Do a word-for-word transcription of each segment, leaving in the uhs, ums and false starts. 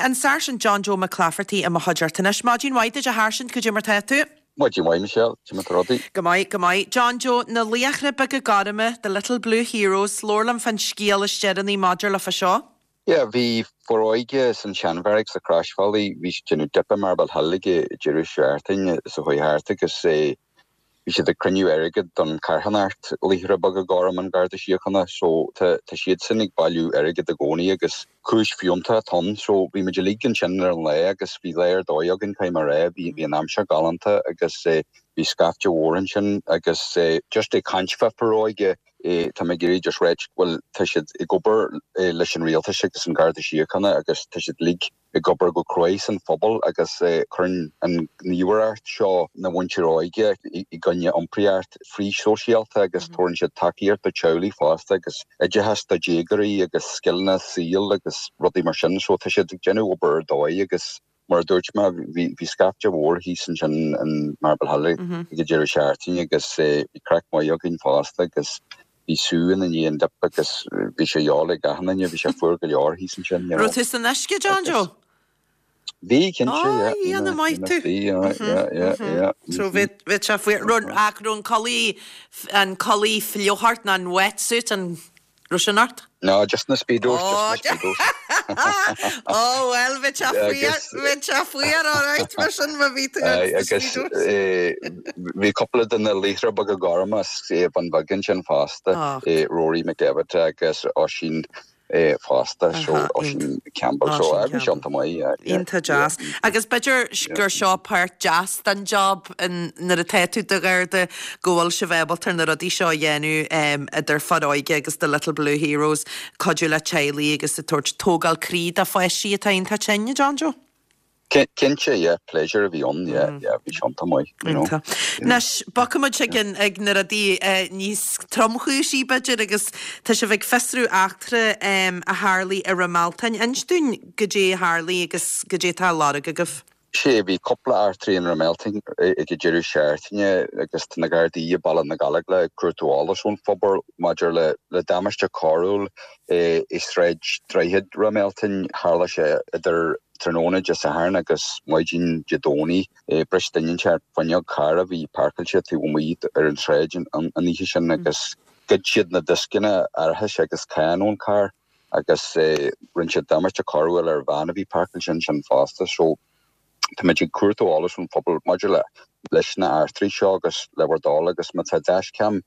an Sergeant John Joe McClafferty a Mahajartanish. Majin White is a Harshan, could you martetu? What you want, Michelle? Chimatrodi. Gamai, Gamai. John Joe, na liachre bega garame, the little blue heroes, Lorlam fan Skiel is Jeremy Module of a shaw. Yeah, we for Oiges and Shanvarix, the Crash Valley, we should know Dippa Marble Hallige, Jewish Arting, so we Hartig is say. We should the crinu erigid on Carhanart, Lihra Bagagorum and Gardashikana, so to sheet cynic value erigid the goni, agus Kush Fiumta ton, so we majalik and general lay, agus we layer doyog and Kaimare, be an Amsha Galanta, agus say, we scaffed your warrantion, agus say, just a conchfa for Oige. Eh, Tamagiri just read well tishid a gober lishin real tishik and Gardashikana, agus tishid league a gober go croise and fobble, agus current and newer art shaw na wincheroige, I gunya umpriart free social agus tornshid takier the chowly fast, agus edgehas the jaggery, agus skillna seal, agus ruddy machine, so tishid genu ober doy, agus Mar Dutchma, we we scaffed your war, he's in and Marble Halley, we get Jerry Sharty, agus we crack my yogging fast, agus we soon and you end up because we should all like and then you should forget your he's in Chen. Rotis and Nashka, John Joe. We can oh, yeah, the might too. Yeah, yeah, yeah, yeah. So we we have we run acron collie and collie flew heart and wetsuit and Russian art. No, just in the speedos. Oh, just in the speedos. oh well, which have we? Which have we? All right, Russian maybe too. I guess we coupled in the later Bagagarma, say van Baggingen faster. Rory McDevitt, I guess, Oshin. Uh, faster, so Oshin Campbell, Oshin so I was on to my yeah, into jazz. Yeah. I guess better gur shaw part jazz than job in na tetu de gar de goal shevebel turn the ruddy shaw yenu um at their fadoige agus the little blue heroes Codula Chailey agus the torch Togal Creed a fashi ta in tachenya John Joe. Kinche, yeah, pleasure of on, yeah, mm. yeah, we shan't my, you know. Nash, Bakama chicken, Ignaradi, Nis Tromhushi budget, agus Tashavik Festru actre, um, a Harley, a Ramaltan, and Stun Gaje Harley, agus Gajeta Lodagaf. She be couple of artery and Ramalting, a Jerry Shartinia, agus Tanagardi, Ball and the Galagla, Curto Alderson, Fobber, Major Le Damage to Coral, Istredge, Dryhead Ramalton, Harlasha, other. Ternona just a harn agus Moijin Jadoni, a Bristinian chat Fanyog Cara, we parkle to Umid or in Sredge and Anishan agus good shit in the Diskina, Arhash agus Canon car, agus Rinchard Damage to Corwell or Vanavi parkle and faster, so to magic Curto all from Pobble Modular, Lishna Arthree Shogus, Leverdol agus Matadash Cam.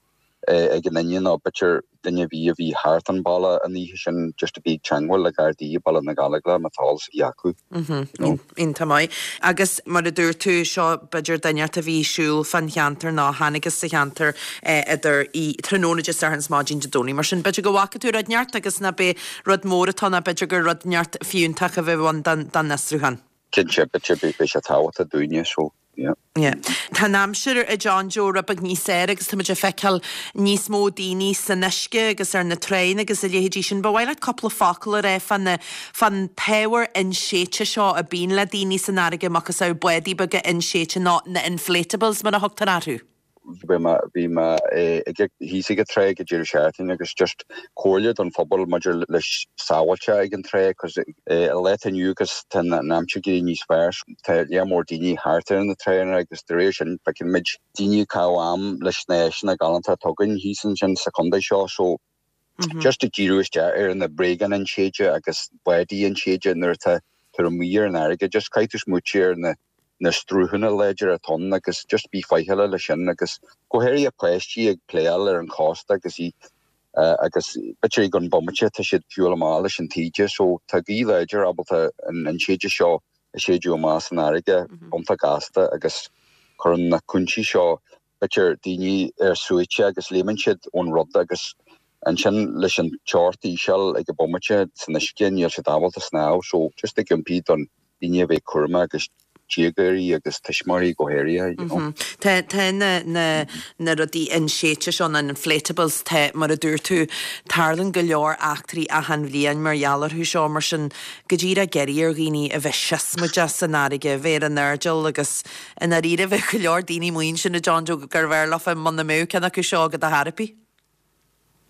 Again, you know, but you're then you be a heart and balla and the just a big changwell like our D ball and the galagla matals yaku. Mhm. In Tamai. I guess Maradur to shaw budger then yet of shul fan yanter na hanigus the yanter either e tronona just arns margin to doni martian but you go walk to red nyart agus na be rod moraton a budger rod nyart few tak of one dan dan nasruhan. Kinship but you be bishat how to do you so. Yeah. Yeah. Tá námsir a John Joe rabag ní sér agus tá muidir feiceal níos mó daoine san nisce agus ar na trein agus a léhéidí sin ba bhhaile couple focail a ré fan na fan power in séite seo a bín le daoine san aige machas á buí baga in séite ná na inflatables mar a thugtar arú. Be ma be ma he's a tray get your shouting agus just called on football major leis sawacha again tray because a let you cuz ten namchi ni spars yeah more dini harter in the train agus duration back in mid dini kawam leis nation a galanta tugin he's in second show so just a giroist er in the bregan and shade agus body and shade in there to to me and arga just quite as much here in the na strúhunna ledger a ton agus just bí faiheile le sin agus go héir a pleistí ag pléal ar an costa agus í agus bitir gon bommate tá siad fiúil amá leis an tíide so tá gí ledger abalta an séide seo a séidir más an aige bomta gasta agus chun na cúntí seo bitir daoine ar suite agus léman siad ón rud agus an sin leis an teirtaí seall ag go bommate san iscin níl siad abalta sná so just ag compete an daoine a bheith curma agus Chiagari agus Tishmari Goheria, you know. Te te na na na rudi in séite on an inflatables te mar a dúr tú tarlan go leor actrí a han bhliain mar jalar hu seo mar sin gajira gerir gini a bheith mu just san aige ver an nergel agus in a rire bheith go leor dini muin sin a John Joe gur bhar lofa man na mú cena go seo go a harapi.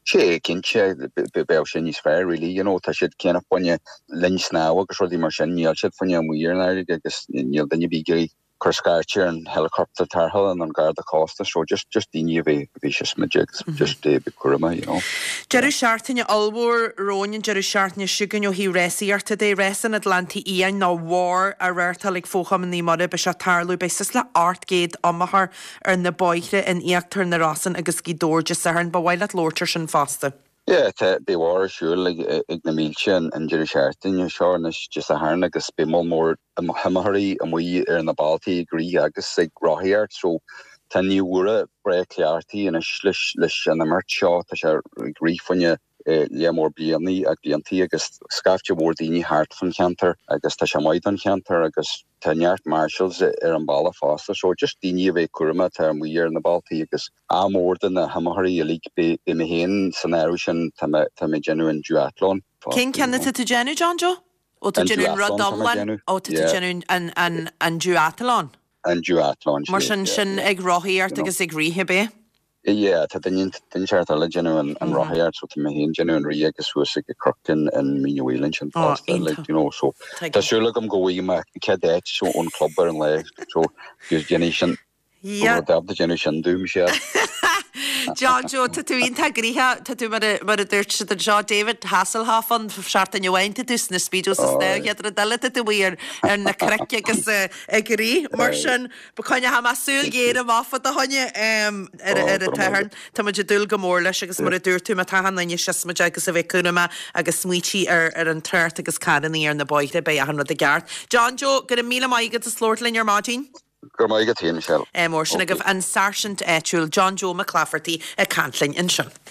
sé kinse be sin níos fair really you know tá si céan funne lins ná agus rodí mar sin níl si funne muíar agus níl danne bígurí chuscairtir an helicopter tarhall an an Garda Costa so just just daine bhí bhí smajigs just dé be curma you know. Jerry Shartine Alwar Ronin Jerry Shartine Sugan hí réíart dé resan Atlanti íon ná war a réirtal ag fócham ní mar be se tarlú be le artgéad amachar ar na boire in íachtar na rasan agus cí dóirde san ba bhhaile lóirtar sin fasta. Yeah, te be war siúil ag na mílse an Jerry Shartin searnis just a hána agus be mó mór am hamarí am mí ar na Balti grí agus ag roiart so tá níúra bre cleartí in a slis leis an mar seo tá se grífanne le mór blianaí ag bliantí agus scafte mór daoine hart fan cheantar agus tá se maid an cheantar agus Tanyart Marshals ar an balla fásta so just daine bheith curma tar an muíar na Balti agus amórda na hamarí a lí be me héin san áir sin tá me genuine duathlon. Cén cenne tú genu John Jo? Ó tú genuine Rodomlan ó tú genuine an an an duathlon? An duathlon. Mar sin sin ag roiíart agus ag ríthe be? Yeah, tá den den seart a genuine an roiart so me hen genuine ri agus fu sig crocken an minuelen sin fast like you know so tá siúla gom goí me ke so on clubber an le so generation yeah the generation doom sé. John Jo tatuín tá gríthe tatú mar mar a dúirt si an John David Hasselhoff an seart an johainte dus na speedo sa sne iadra daile tú bhíar ar na crece agus a grí mar sin ba chuine ha masúil géad am áfa a haine ar a tehann tá muidir dul go mór leis agus mar a dúirtú a tahan naine sismaide agus a bheith cúnama agus smuotí ar ar an tuirt agus cadaní ar na boide be a han a gart. John Jo gur mí maigad a slórtlinn ar mágin? Gur maigad hí Michelle. Mór sin a goh an Sergeant Etúil John Jo McClafferty a Cantling in sin.